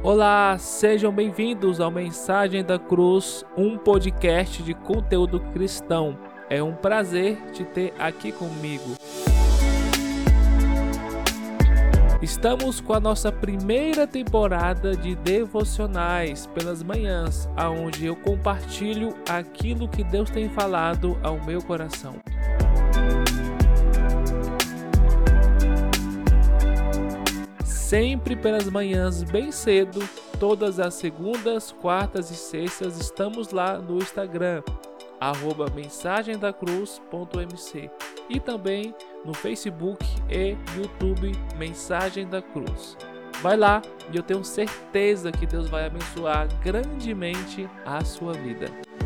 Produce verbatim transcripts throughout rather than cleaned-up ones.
Olá, sejam bem-vindos ao Mensagem da Cruz, um podcast de conteúdo cristão. É um prazer te ter aqui comigo. Estamos com a nossa primeira temporada de devocionais pelas manhãs, onde eu compartilho aquilo que Deus tem falado ao meu coração. Sempre pelas manhãs, bem cedo, todas as segundas, quartas e sextas, estamos lá no Instagram, arroba mensagemdacruz.mc e também no Facebook e YouTube Mensagem da Cruz. Vai lá e eu tenho certeza que Deus vai abençoar grandemente a sua vida.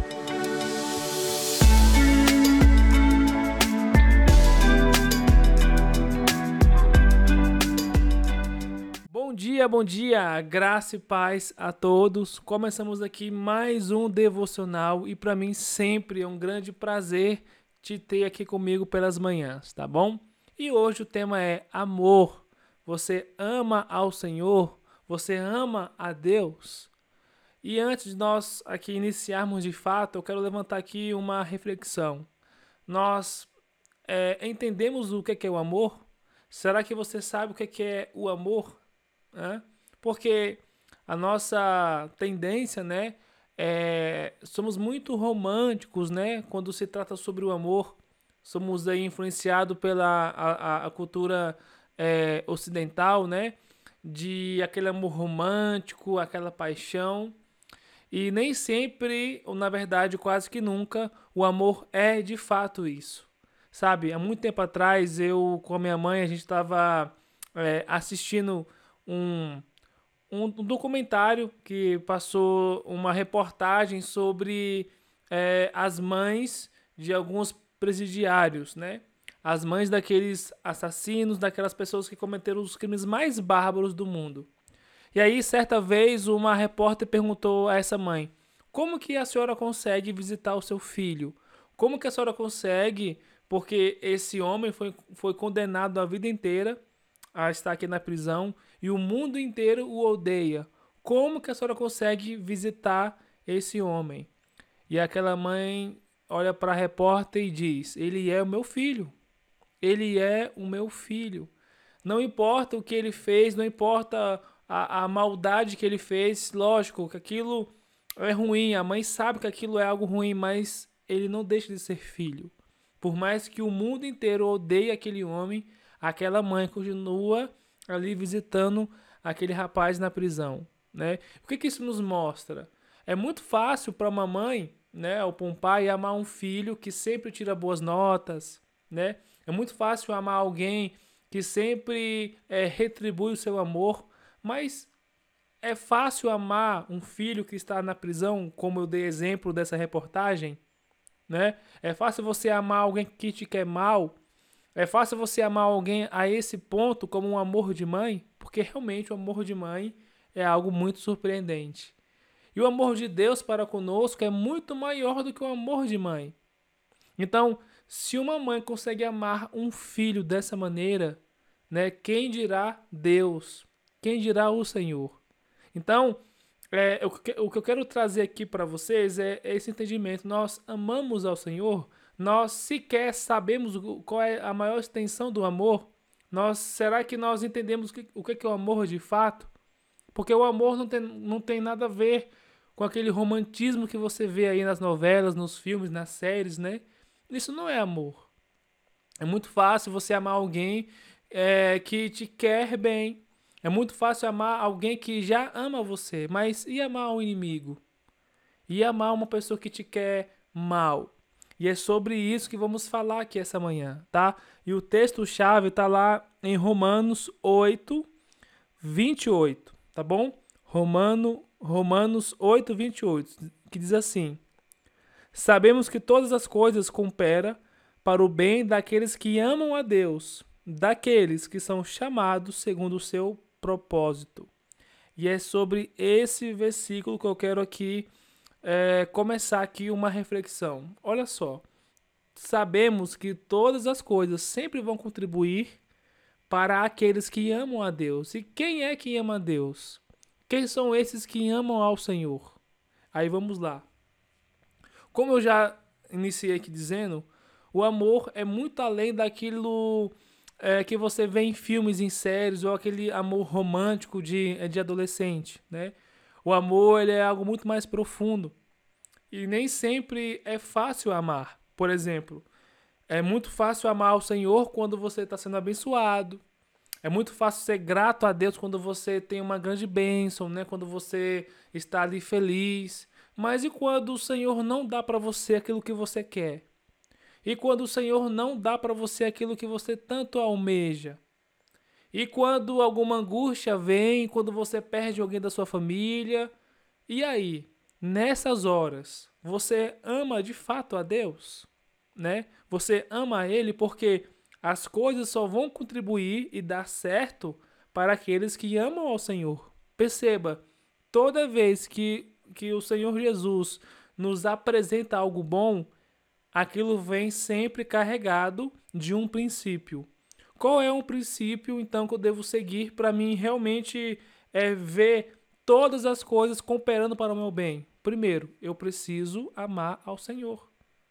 Bom dia, bom dia, graça e paz a todos. Começamos aqui mais um devocional e para mim sempre é um grande prazer te ter aqui comigo pelas manhãs, tá bom? E hoje o tema é amor. Você ama ao Senhor? Você ama a Deus? E antes de nós aqui iniciarmos de fato, eu quero levantar aqui uma reflexão. Nós é, entendemos o que é o amor? Será que você sabe o que é o amor? É? Porque a nossa tendência, né, é, somos muito românticos, né, quando se trata sobre o amor. Somos aí influenciados pela a, a, a cultura é, ocidental, né, de aquele amor romântico, aquela paixão. E nem sempre, ou na verdade quase que nunca, o amor é de fato isso. Sabe, há muito tempo atrás, eu com a minha mãe, a gente estava é, assistindo Um, um documentário que passou uma reportagem sobre é, as mães de alguns presidiários, né? As mães daqueles assassinos, daquelas pessoas que cometeram os crimes mais bárbaros do mundo. E aí, certa vez, uma repórter perguntou a essa mãe: como que a senhora consegue visitar o seu filho? Como que a senhora consegue, porque esse homem foi, foi condenado a vida inteira a estar aqui na prisão e o mundo inteiro o odeia. Como que a senhora consegue visitar esse homem? E aquela mãe olha para a repórter e diz: ele é o meu filho. Ele é o meu filho. Não importa o que ele fez, não importa a, a maldade que ele fez, lógico que aquilo é ruim, a mãe sabe que aquilo é algo ruim, mas ele não deixa de ser filho. Por mais que o mundo inteiro odeie aquele homem, aquela mãe continua ali visitando aquele rapaz na prisão, né? O que que isso nos mostra? É muito fácil para uma mãe, né, ou para um pai amar um filho que sempre tira boas notas, né? É muito fácil amar alguém que sempre é, retribui o seu amor, mas é fácil amar um filho que está na prisão, como eu dei exemplo dessa reportagem, né? É fácil você amar alguém que te quer mal. É fácil você amar alguém a esse ponto como um amor de mãe, porque realmente o amor de mãe é algo muito surpreendente. E o amor de Deus para conosco é muito maior do que o amor de mãe. Então, se uma mãe consegue amar um filho dessa maneira, né, quem dirá Deus? Quem dirá o Senhor? Então, é, o, que, o que eu quero trazer aqui para vocês é esse entendimento. Nós amamos ao Senhor. Nós sequer sabemos qual é a maior extensão do amor. Nós, será que nós entendemos o que, o que é o amor de fato? Porque o amor não tem, não tem nada a ver com aquele romantismo que você vê aí nas novelas, nos filmes, nas séries, né? Isso não é amor. É muito fácil você amar alguém é, que te quer bem. É muito fácil amar alguém que já ama você. Mas e amar um inimigo? E amar uma pessoa que te quer mal? E é sobre isso que vamos falar aqui essa manhã, tá? E o texto-chave está lá em Romanos oito, vinte e oito, tá bom? Romano, Romanos oito, vinte e oito, que diz assim: sabemos que todas as coisas cooperam para o bem daqueles que amam a Deus, daqueles que são chamados segundo o seu propósito. E é sobre esse versículo que eu quero aqui É, começar aqui uma reflexão. Olha só, sabemos que todas as coisas sempre vão contribuir para aqueles que amam a Deus. E quem é que ama a Deus? Quem são esses que amam ao Senhor? Aí vamos lá. Como eu já iniciei aqui dizendo, o amor é muito além daquilo é, que você vê em filmes, em séries, ou aquele amor romântico de, de adolescente, né? O amor ele é algo muito mais profundo. E nem sempre é fácil amar. Por exemplo, é muito fácil amar o Senhor quando você está sendo abençoado. É muito fácil ser grato a Deus quando você tem uma grande bênção, né? Quando você está ali feliz. Mas e quando o Senhor não dá para você aquilo que você quer? E quando o Senhor não dá para você aquilo que você tanto almeja? E quando alguma angústia vem, quando você perde alguém da sua família? E aí, nessas horas, você ama de fato a Deus, né? Você ama a Ele porque as coisas só vão contribuir e dar certo para aqueles que amam ao Senhor. Perceba, toda vez que, que o Senhor Jesus nos apresenta algo bom, aquilo vem sempre carregado de um princípio. Qual é um princípio, então, que eu devo seguir para mim realmente é, ver todas as coisas cooperando para o meu bem? Primeiro, eu preciso amar ao Senhor.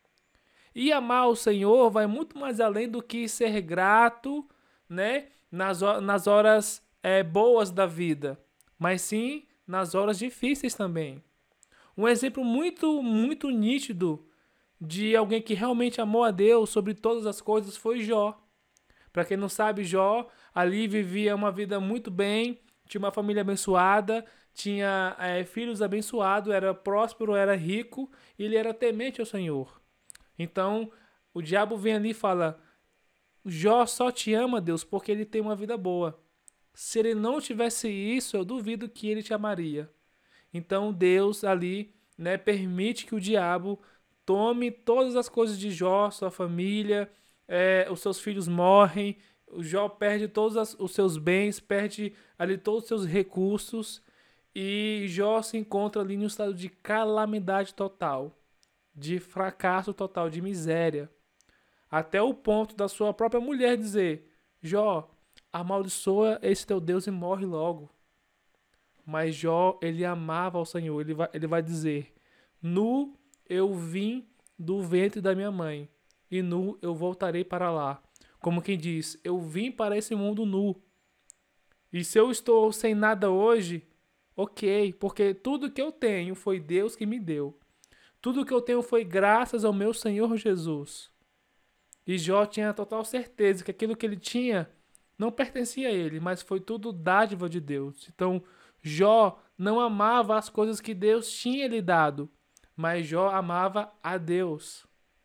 E amar ao Senhor vai muito mais além do que ser grato, né, nas, nas horas é, boas da vida, mas sim nas horas difíceis também. Um exemplo muito, muito nítido de alguém que realmente amou a Deus sobre todas as coisas foi Jó. Para quem não sabe, Jó ali vivia uma vida muito bem, tinha uma família abençoada, tinha é, filhos abençoados, era próspero, era rico, e ele era temente ao Senhor. Então, o diabo vem ali e fala: Jó só te ama, Deus, porque ele tem uma vida boa. Se ele não tivesse isso, eu duvido que ele te amaria. Então, Deus ali, né, permite que o diabo tome todas as coisas de Jó, sua família, é, os seus filhos morrem, o Jó perde todos as, os seus bens, perde ali todos os seus recursos, e Jó se encontra ali em um estado de calamidade total, de fracasso total, de miséria. Até o ponto da sua própria mulher dizer: Jó, amaldiçoa esse teu Deus e morre logo. Mas Jó, ele amava ao Senhor. Ele vai, ele vai dizer: nu eu vim do ventre da minha mãe, e nu eu voltarei para lá. Como quem diz: eu vim para esse mundo nu. E se eu estou sem nada hoje, ok, porque tudo que eu tenho foi Deus que me deu. Tudo que eu tenho foi graças ao meu Senhor Jesus. E Jó tinha total certeza que aquilo que ele tinha não pertencia a ele, mas foi tudo dádiva de Deus. Então, Jó não amava as coisas que Deus tinha lhe dado, mas Jó amava a Deus.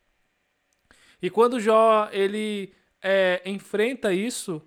E quando Jó ele é, enfrenta isso,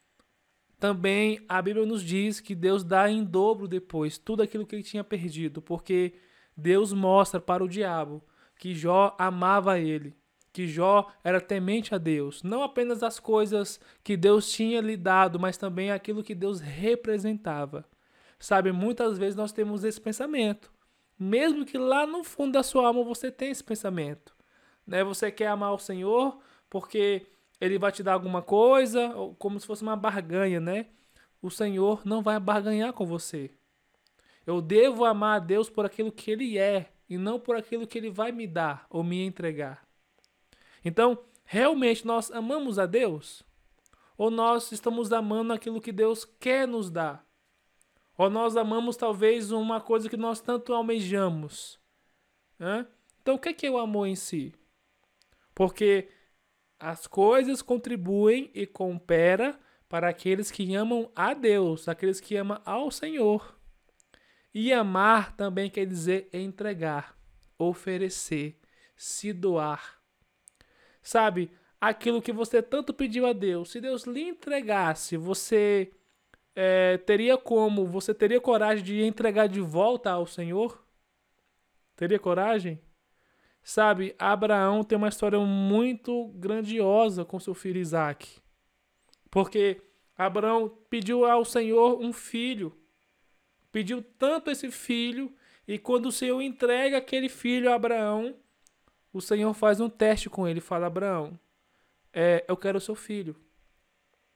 também a Bíblia nos diz que Deus dá em dobro depois tudo aquilo que ele tinha perdido, porque Deus mostra para o diabo que Jó amava ele, que Jó era temente a Deus, não apenas as coisas que Deus tinha lhe dado, mas também aquilo que Deus representava. Sabe, muitas vezes nós temos esse pensamento, mesmo que lá no fundo da sua alma você tenha esse pensamento, né? Você quer amar o Senhor porque ele vai te dar alguma coisa, como se fosse uma barganha, né? O Senhor não vai barganhar com você. Eu devo amar a Deus por aquilo que Ele é e não por aquilo que Ele vai me dar ou me entregar. Então, realmente nós amamos a Deus? Ou nós estamos amando aquilo que Deus quer nos dar? Ou nós amamos talvez uma coisa que nós tanto almejamos? Hã? Então, o que é o amor em si? Porque as coisas contribuem e cooperam para aqueles que amam a Deus, aqueles que amam ao Senhor. E amar também quer dizer entregar, oferecer, se doar. Sabe, aquilo que você tanto pediu a Deus, se Deus lhe entregasse, você é, teria como, você teria coragem de entregar de volta ao Senhor? Teria coragem? Sabe, Abraão tem uma história muito grandiosa com seu filho Isaac. Porque Abraão pediu ao Senhor um filho. Pediu tanto esse filho, e quando o Senhor entrega aquele filho a Abraão, o Senhor faz um teste com ele e fala: Abraão, é, eu quero o seu filho.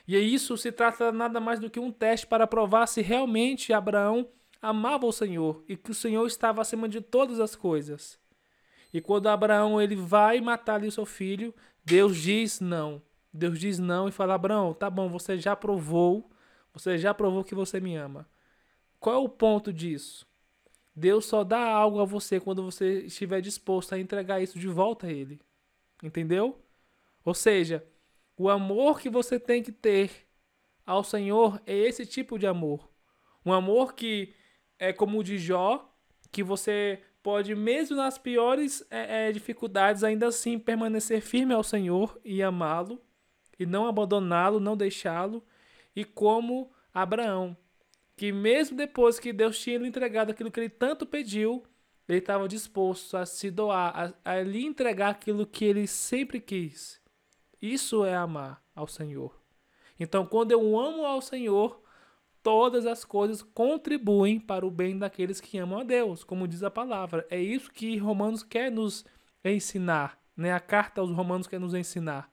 E isso se trata nada mais do que um teste para provar se realmente Abraão amava o Senhor e que o Senhor estava acima de todas as coisas. E quando Abraão ele vai matar ali o seu filho, Deus diz não. Deus diz não e fala: Abraão, tá bom, você já provou, você já provou que você me ama. Qual é o ponto disso? Deus só dá algo a você quando você estiver disposto a entregar isso de volta a Ele. Entendeu? Ou seja, o amor que você tem que ter ao Senhor é esse tipo de amor. Um amor que é como o de Jó, que você pode, mesmo nas piores é, é, dificuldades, ainda assim permanecer firme ao Senhor e amá-lo, e não abandoná-lo, não deixá-lo. E como Abraão, que mesmo depois que Deus tinha lhe entregado aquilo que ele tanto pediu, ele estava disposto a se doar, a, a lhe entregar aquilo que ele sempre quis. Isso é amar ao Senhor. Então, quando eu amo ao Senhor, todas as coisas contribuem para o bem daqueles que amam a Deus, como diz a palavra. É isso que Romanos quer nos ensinar, né? A carta aos Romanos quer nos ensinar.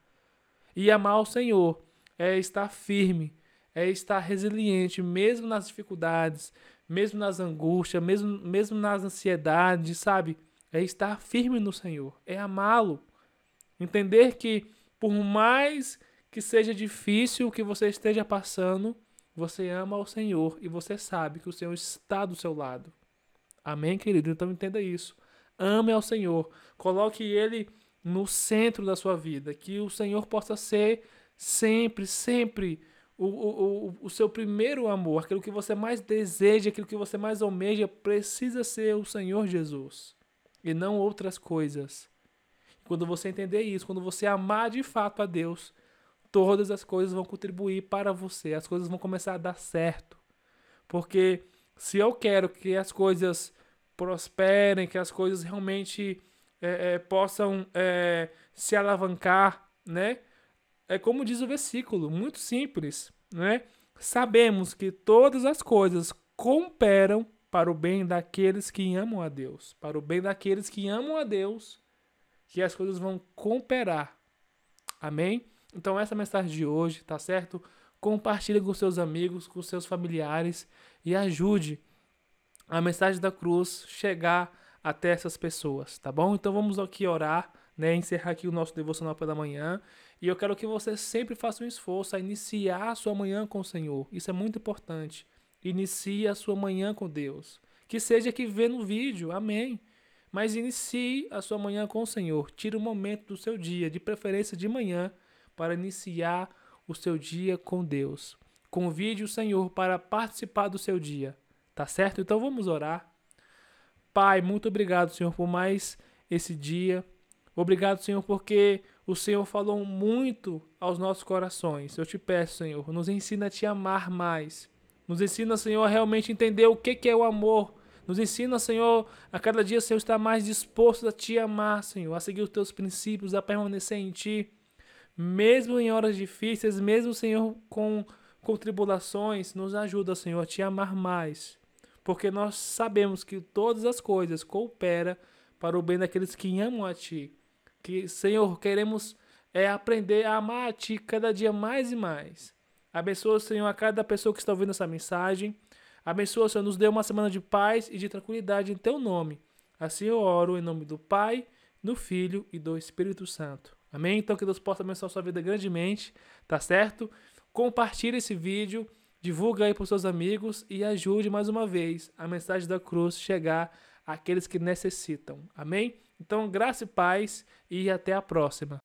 E amar ao Senhor é estar firme, é estar resiliente, mesmo nas dificuldades, mesmo nas angústias, mesmo, mesmo nas ansiedades, sabe? É estar firme no Senhor, é amá-lo. Entender que, por mais que seja difícil o que você esteja passando, você ama ao Senhor e você sabe que o Senhor está do seu lado. Amém, querido? Então entenda isso. Ame ao Senhor. Coloque Ele no centro da sua vida. Que o Senhor possa ser sempre, sempre o, o, o, o seu primeiro amor. Aquilo que você mais deseja, aquilo que você mais almeja, precisa ser o Senhor Jesus. E não outras coisas. Quando você entender isso, quando você amar de fato a Deus, todas as coisas vão contribuir para você. As coisas vão começar a dar certo. Porque se eu quero que as coisas prosperem, que as coisas realmente é, é, possam é, se alavancar, né? É como diz o versículo, muito simples, né? Sabemos que todas as coisas cooperam para o bem daqueles que amam a Deus. Para o bem daqueles que amam a Deus, que as coisas vão cooperar. Amém? Então essa é a mensagem de hoje, tá certo? Compartilhe com seus amigos, com seus familiares e ajude a mensagem da cruz chegar até essas pessoas, tá bom? Então vamos aqui orar, né? Encerrar aqui o nosso devocional pela manhã. E eu quero que você sempre faça um esforço a iniciar a sua manhã com o Senhor. Isso é muito importante. Inicie a sua manhã com Deus. Que seja que vê no vídeo, amém. Mas inicie a sua manhã com o Senhor. Tire um momento do seu dia, de preferência de manhã, para iniciar o seu dia com Deus. Convide o Senhor para participar do seu dia. Tá certo? Então vamos orar. Pai, muito obrigado, Senhor, por mais esse dia. Obrigado, Senhor, porque o Senhor falou muito aos nossos corações. Eu te peço, Senhor, nos ensina a te amar mais. Nos ensina, Senhor, a realmente entender o que é o amor. Nos ensina, Senhor, a cada dia, Senhor, estar mais disposto a te amar, Senhor, a seguir os teus princípios, a permanecer em ti. Mesmo em horas difíceis, mesmo, Senhor, com, com tribulações, nos ajuda, Senhor, a te amar mais. Porque nós sabemos que todas as coisas cooperam para o bem daqueles que amam a Ti. Que, Senhor, queremos é, aprender a amar a Ti cada dia mais e mais. Abençoa, Senhor, a cada pessoa que está ouvindo essa mensagem. Abençoa, Senhor, nos dê uma semana de paz e de tranquilidade em Teu nome. Assim eu oro em nome do Pai, do Filho e do Espírito Santo. Amém? Então que Deus possa abençoar a sua vida grandemente, tá certo? Compartilhe esse vídeo, divulga aí para os seus amigos e ajude mais uma vez a mensagem da cruz chegar àqueles que necessitam. Amém? Então, graça e paz e até a próxima.